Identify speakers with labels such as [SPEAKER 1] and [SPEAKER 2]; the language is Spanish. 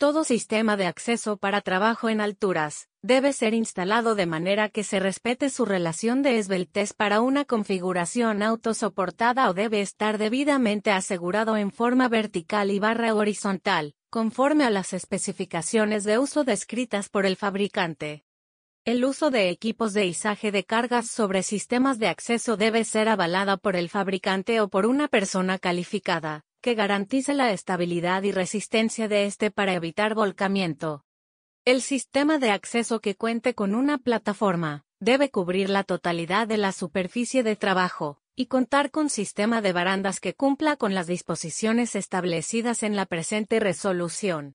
[SPEAKER 1] Todo sistema de acceso para trabajo en alturas debe ser instalado de manera que se respete su relación de esbeltez para una configuración autosoportada o debe estar debidamente asegurado en forma vertical y barra horizontal, conforme a las especificaciones de uso descritas por el fabricante. El uso de equipos de izaje de cargas sobre sistemas de acceso debe ser avalada por el fabricante o por una persona calificada, que garantice la estabilidad y resistencia de este para evitar volcamiento. El sistema de acceso que cuente con una plataforma debe cubrir la totalidad de la superficie de trabajo y contar con sistema de barandas que cumpla con las disposiciones establecidas en la presente resolución.